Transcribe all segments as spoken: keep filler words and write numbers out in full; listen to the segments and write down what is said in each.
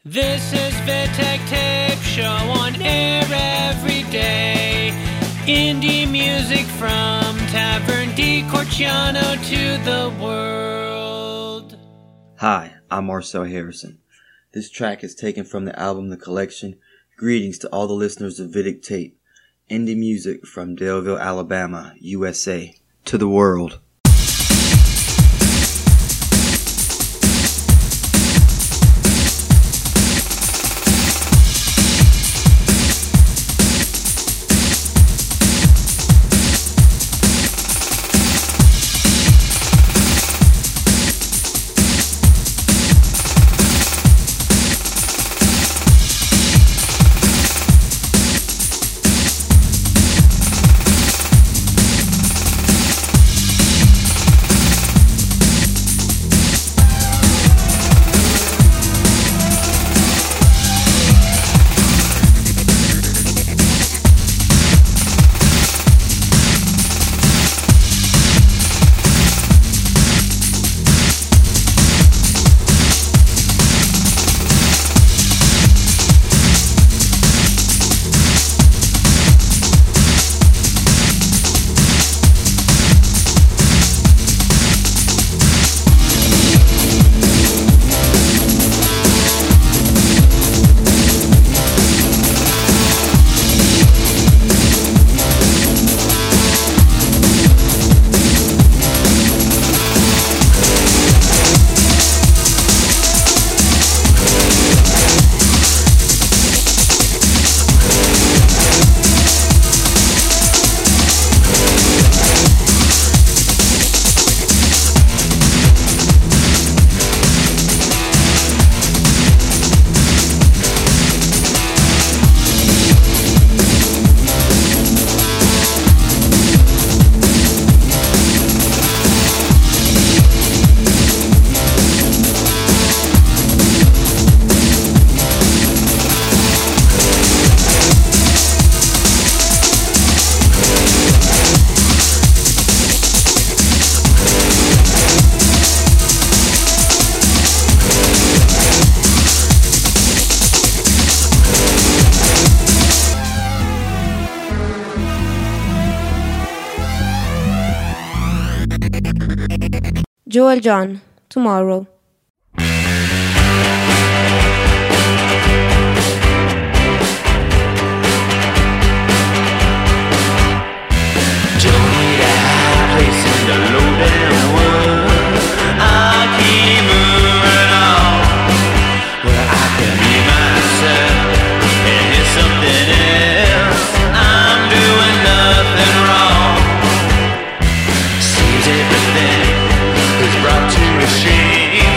This is Vitek Tape Show on air every day. Indie music from Tavern di Corciano to the world. Hi, I'm Marcel Harrison. This track is taken from the album The Collection. Greetings to all the listeners of Vitek Tape. Indie music from Daleville, Alabama, U S A, to the world. Joel John, Tomorrow. Brought to a shame.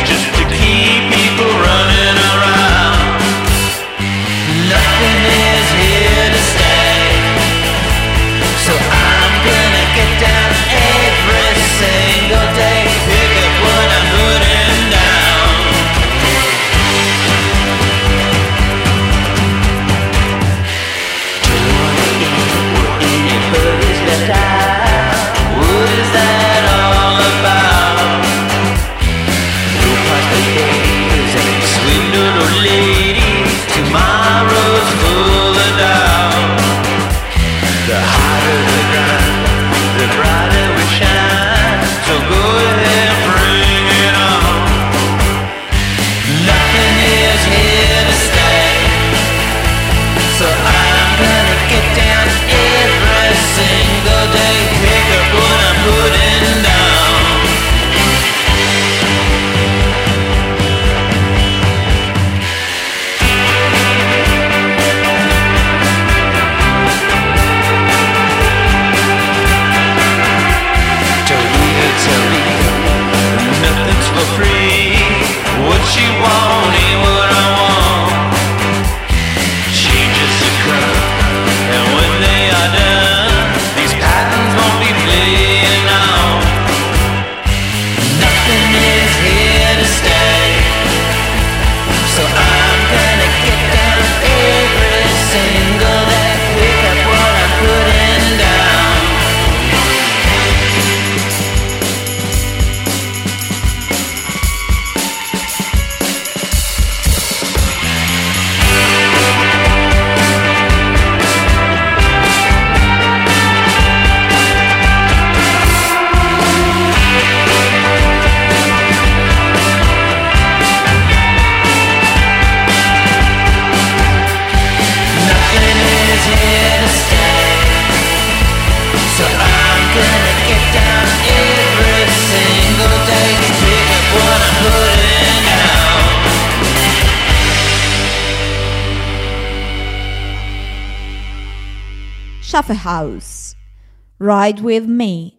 Shuffle House. Ride with me.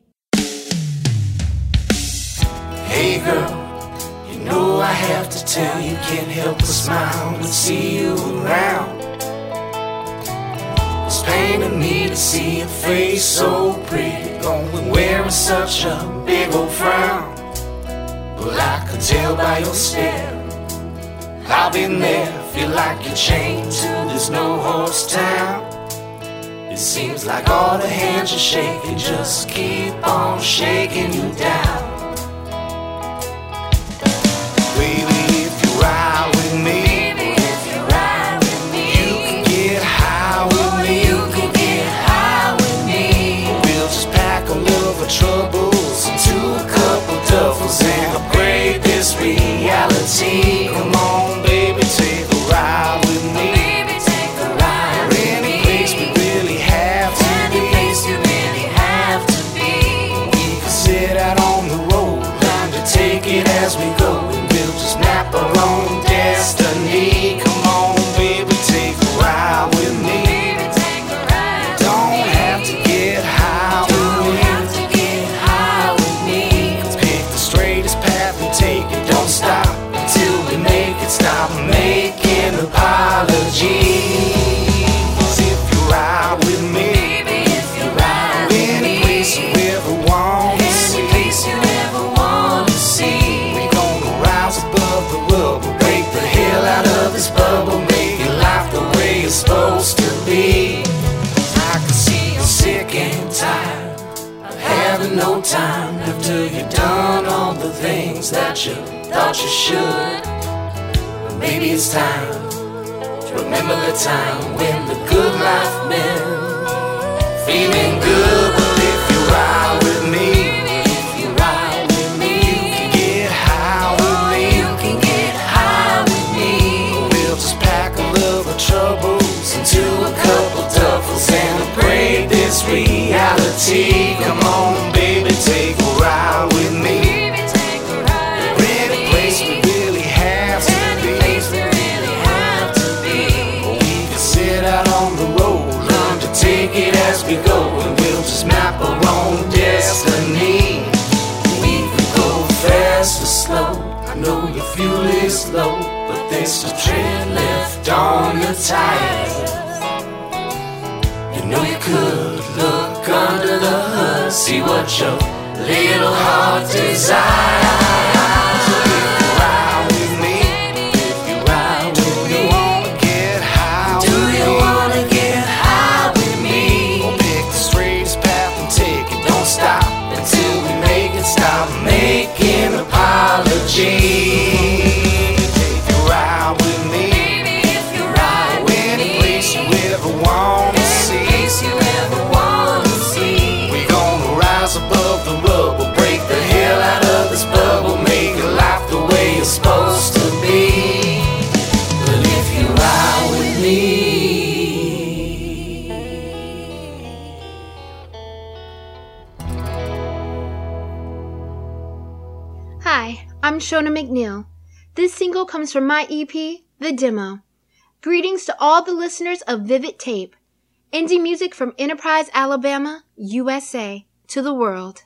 Hey girl, you know I have to tell you, can't help but smile when see you around. It's pain to me to see your face so pretty, going wearing such a big old frown. Well, I could tell by your stare, I've been there, feel like you're chained to this no-horse town. It seems like all the hands you're shaking just keep on shaking you down. Baby, if you ride with me, baby, if you ride with me, you can get high with me, you can get high with me. We'll just pack a little of troubles into a couple duffels and upgrade this reality. Come on, baby, take a ride with me. Baby, take a ride with any me. Place we really have to any be. Place we really have to be. We can sit out on the road, learn to take it as we go. Map our own destiny. Come on, baby, take a ride with me. Baby, take a ride. Don't have to get high with me. Don't have to get high with me. Pick the straightest path and take it. Don't stop until we make it. Stop making apologies. If you ride with me, baby, if you ride with me, any place you ever want to see, any place you ever want to see. We gonna rise above the rubble, break the hell out of this bubble, make your life the way it's supposed to be. I can see you're sick and tired of having no time after you've done all the things that you thought you should. But maybe it's time to remember the time when the good life meant feeling good. Well, if you ride with me, if you ride with me, you can get high with me, you can get high with me. We'll just pack a little troubles into a couple duffels and upgrade this reality. Come on, baby, take a ride with me. Baby, take a ride with any me. Place we really have to any be. Place we really have to be. We can sit out on the road, learn to take it as we go, and we'll just map our own destiny. We can go fast or slow. I know your fuel is low, but there's some tread left on your tires. You know you could look under the hood, see what your little heart desires. So if you ride with me, if you ride with me, do you wanna get high with me? Do you wanna get high with me? We'll pick the straightest path and take it. Don't stop until we make it. Stop making apologies. Take a ride with me, baby, if you ride with any me. Place you ever want to see, place you ever want to see. We gonna rise above the rubble, break the hell out of this bubble, make your life the way it's supposed to be. But if you ride with me. Hi, I'm Shona McNeil. This single comes from my E P, The Demo. Greetings to all the listeners of Vivid Tape, indie music from Enterprise, Alabama, U S A, to the world.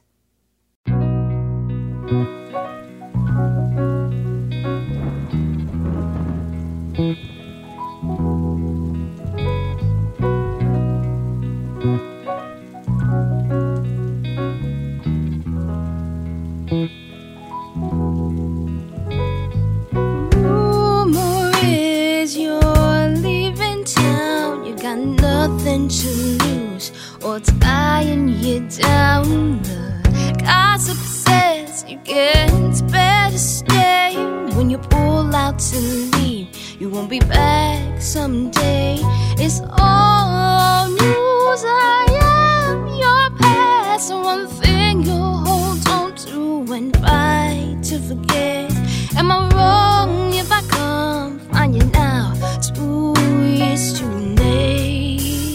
Rumor is you're leaving town. You got nothing to lose or tying you down. The gossip says you get better stay. When you pull out to leave, you won't be back someday. It's all news. I am your past, one thing you'll hold on to and fight to forget. Am I wrong if I come find you now? Two years too late.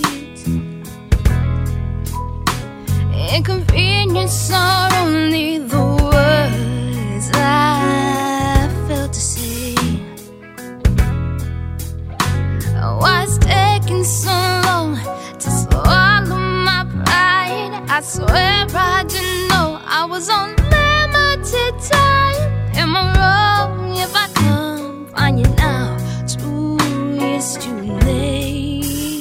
Inconvenience are only the words I felt to say. Why it's taking so long to swallow I swear I didn't know I was on limited time. Am I wrong if I come find you now? Two years too late.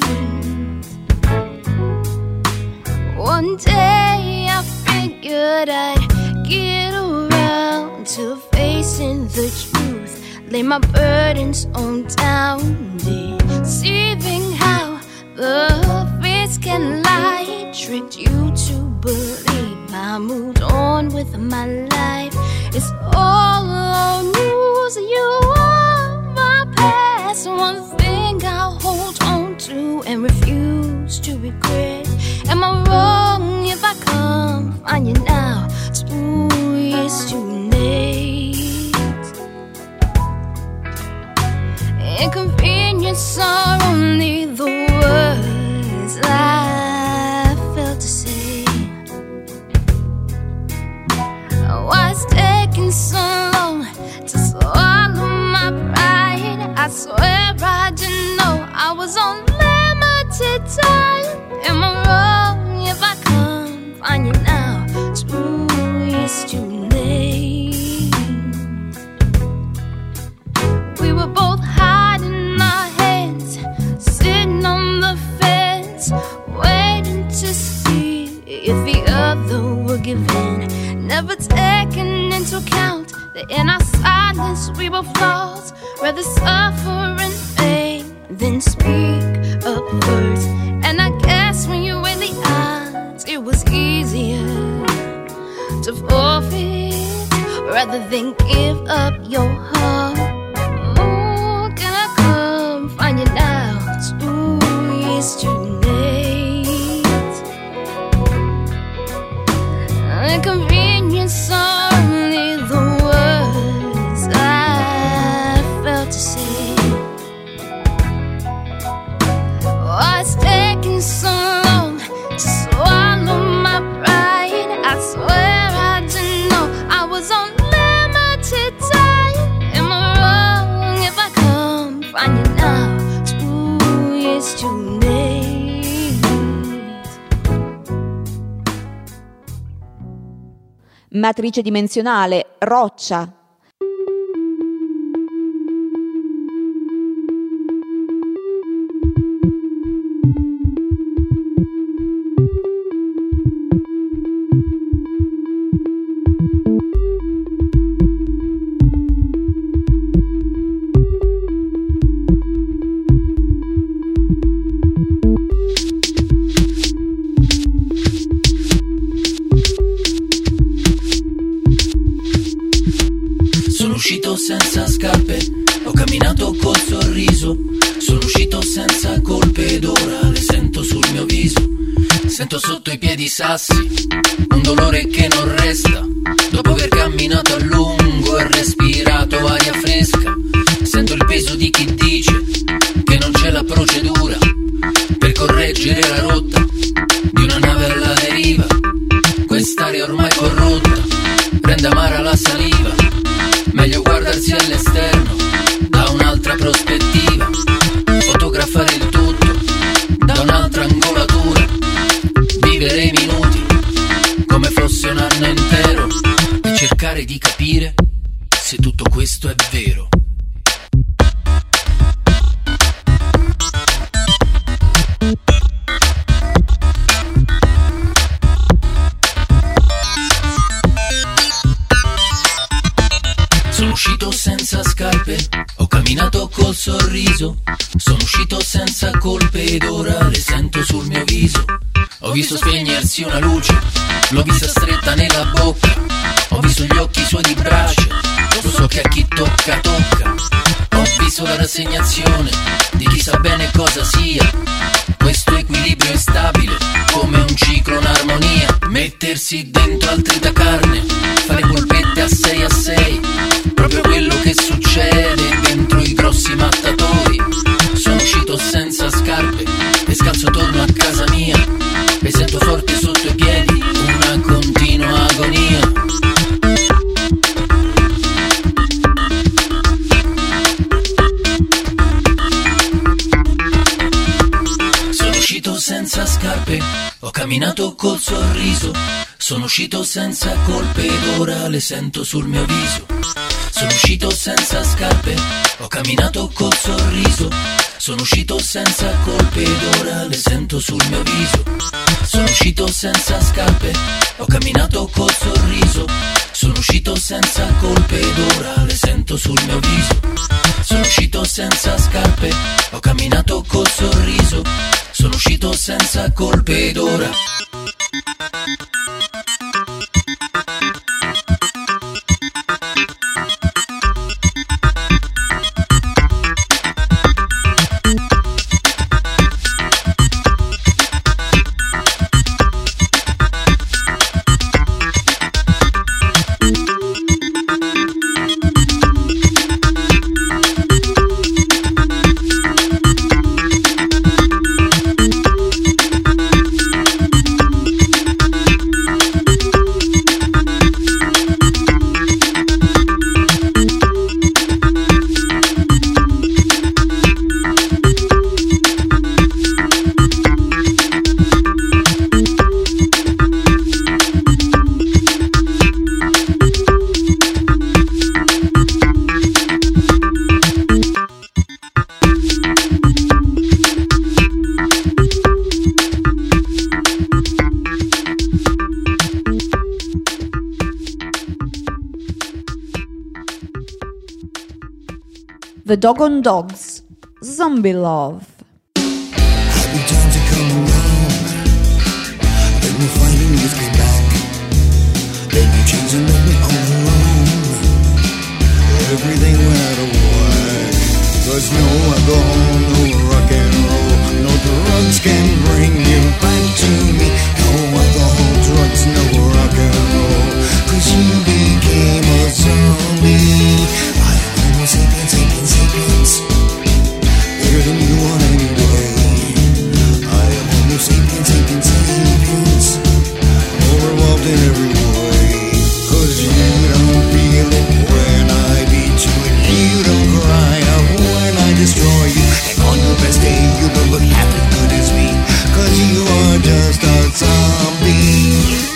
One day I figured I'd get around to facing the truth, lay my burdens on down, deceiving how the face can lie, tricked you to believe I moved on with my life. It's all on news, you are my past, one thing I'll hold on to and refuse to regret. Am I wrong if I come find you now? Two years too late. Inconvenience are only the words I felt to say. Why it's taking so long to swallow my pride? I swear I didn't know I was on limited time. Am I wrong if I come find you now? Two years too late. We were both hiding our heads, sitting on the fence, waiting to see if the other would give in. Never taking into account that in our silence we were flaws. Rather suffer in pain than speak up first. And I guess when you weigh the odds, it was easier to forfeit rather than give up your heart. Oh, can I come find you now? Two years too late. Inconvenience are only the words I felt to say. Why it's taking so long to swallow my pride? I swear I didn't know I was on limited time. Am I wrong if I come find you now? Two years too late. Matrice dimensionale, roccia. uscito senza scarpe, ho camminato col sorriso, sono uscito senza colpe ed ora le sento sul mio viso. Sento sotto i piedi i sassi, un dolore che non resta, dopo aver camminato a lungo e respirato aria fresca. Sento il peso di chi dice che non c'è la procedura per correggere la rotta di una nave alla deriva. Quest'aria ormai corrotta rende amara la saliva, meglio guardarsi all'esterno da un'altra prospettiva, fotografare il tutto da un'altra angolatura, vivere i minuti come fosse un anno intero e cercare di capire se tutto questo è vero. Sono uscito senza scarpe, ho camminato col sorriso, sono uscito senza colpe ed ora le sento sul mio viso. Ho visto spegnersi una luce, l'ho vista stretta nella bocca, ho visto gli occhi suoi di brace, lo so che a chi tocca tocca. Ho visto la rassegnazione di chi sa bene cosa sia questo equilibrio instabile, come un ciclo, un'armonia. Mettersi dentro altri da carne, fare polpette a sei a sei, proprio quello che succede dentro i grossi mattatori. Sono uscito senza scarpe e scalzo torno a casa mia e sento forte sotto i piedi una continua agonia. Sono uscito senza scarpe, ho camminato col sorriso, sono uscito senza colpe ed ora le sento sul mio viso. Sono uscito senza scarpe, ho camminato col sorriso, sono uscito senza colpe ed ora le sento sul mio viso. Sono uscito senza scarpe, ho camminato col sorriso, sono uscito senza colpe ed ora le sento sul mio viso. Sono uscito senza scarpe, ho camminato col sorriso, sono uscito senza colpe ed ora. The Dog on Dogs, Zombie Love. Happy time to come around. Let me find you, just get back. Let me change and let me all alone. Everything went out of whack. Cause no alcohol, no rock and roll, no drugs can bring you back to me. No alcohol, drugs, no rock and roll. Cause you became a zombie. I am homo sapiens, sapiens, sapiens. Better than you on any day. I am homo sapiens, sapiens, sapiens. Overwhelmed in every way. Cause you don't feel it when I beat you, and you don't cry out when I destroy you. And on your best day you don't look half as good as me. Cause you are just a zombie.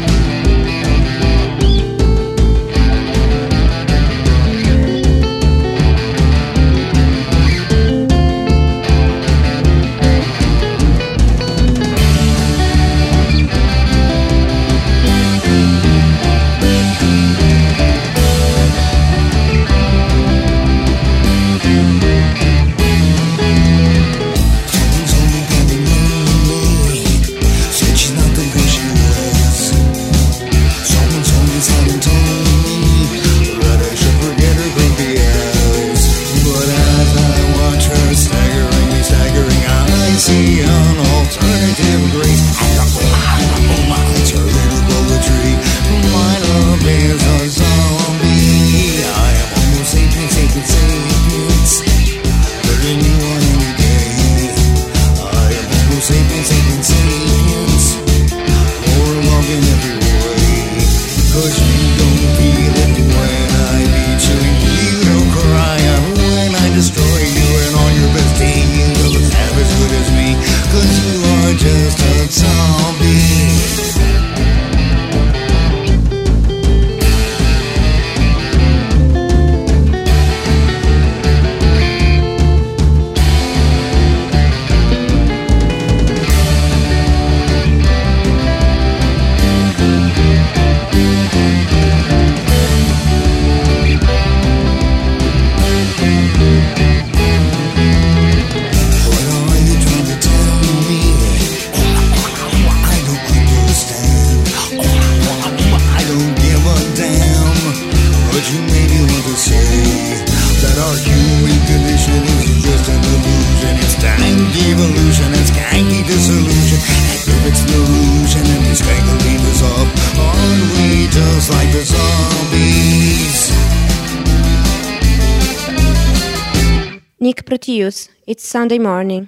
Nick Proteus, It's Sunday Morning.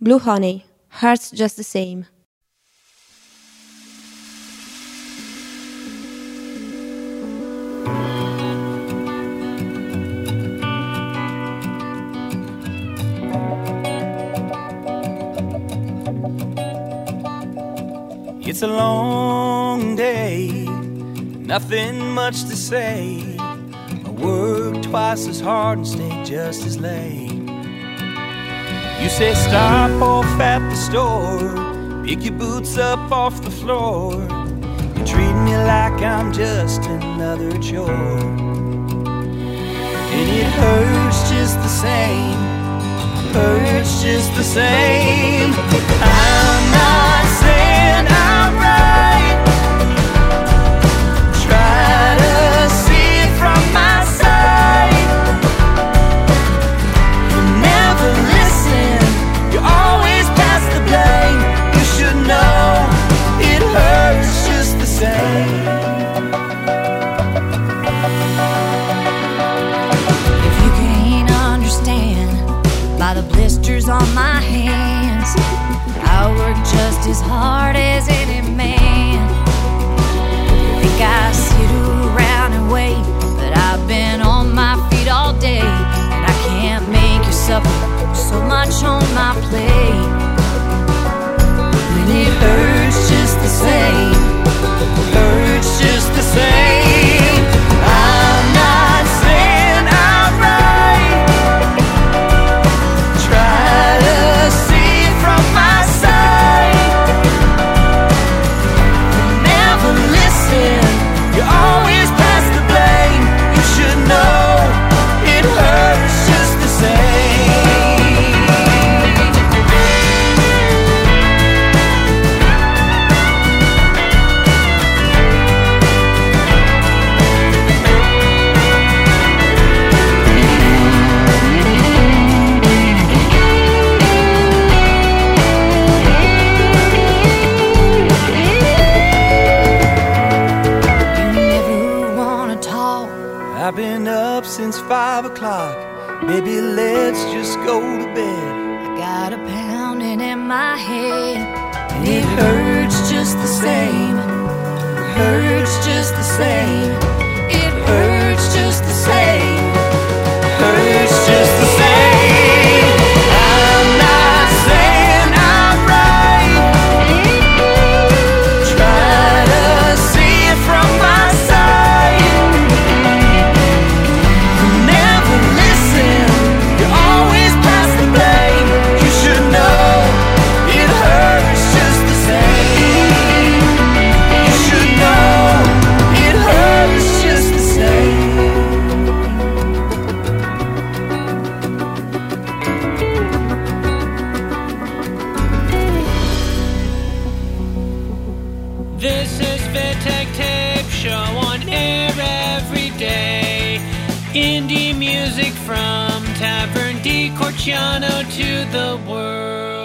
Blue Honey, Hearts Just the Same. It's a long day, nothing much to say. I work twice as hard and stay just as late. You say stop off at the store, pick your boots up off the floor. You treat me like I'm just another chore, and it hurts just the same, hurts just the same. I'm not saying I'm right, try to see it from my side. You never listen, you always pass the blame. You should know it hurts just the same. If you can't understand by the blisters on my hands, I work just as hard as any man. Think I sit around and wait, but I've been on my feet all day, and I can't make you suffer so much on my plate. And it hurts just the same, hurts just the same. I'm not saying I'm right, try to see it from my side. You never listen, you always pass the blame. You should know it hurts just the same. I've been up since five o'clock. Baby, let's just go to bed. I got a pounding in my head, And it hurts just the same, hurts just the same. It hurts just the same, hurts just the same. I'm not saying I'm right, try to see it from my side. You never listen, you always pass the blame. You should know it hurts just the same. You should know it hurts just the same. This is Vitek Tape Show on air every day. Indie music from Tavern di Corciano to the world.